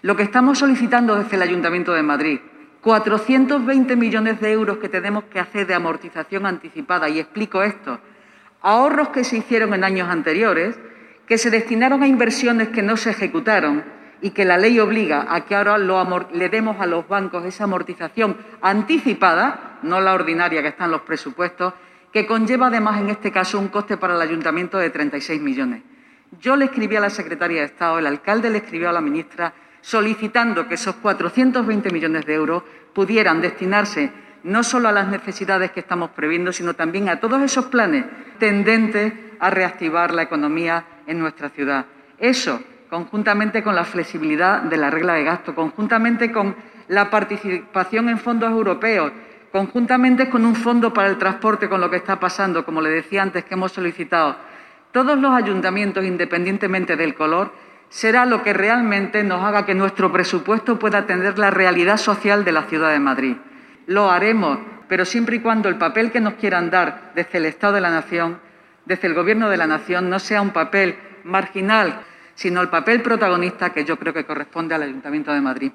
Lo que estamos solicitando desde el Ayuntamiento de Madrid, 420 millones de euros que tenemos que hacer de amortización anticipada. Y explico esto. Ahorros que se hicieron en años anteriores, que se destinaron a inversiones que no se ejecutaron y que la ley obliga a que ahora le demos a los bancos esa amortización anticipada, no la ordinaria que está en los presupuestos, que conlleva además en este caso un coste para el Ayuntamiento de 36 millones. Yo le escribí a la Secretaria de Estado, el alcalde le escribió a la ministra solicitando que esos 420 millones de euros pudieran destinarse no solo a las necesidades que estamos previendo, sino también a todos esos planes tendentes a reactivar la economía en nuestra ciudad. Eso, conjuntamente con la flexibilidad de la regla de gasto, conjuntamente con la participación en fondos europeos, conjuntamente con un fondo para el transporte, con lo que está pasando, como le decía antes, que hemos solicitado, todos los ayuntamientos, independientemente del color, será lo que realmente nos haga que nuestro presupuesto pueda atender la realidad social de la ciudad de Madrid. Lo haremos, pero siempre y cuando el papel que nos quieran dar desde el Estado de la Nación, desde el Gobierno de la Nación, no sea un papel marginal, sino el papel protagonista que yo creo que corresponde al Ayuntamiento de Madrid.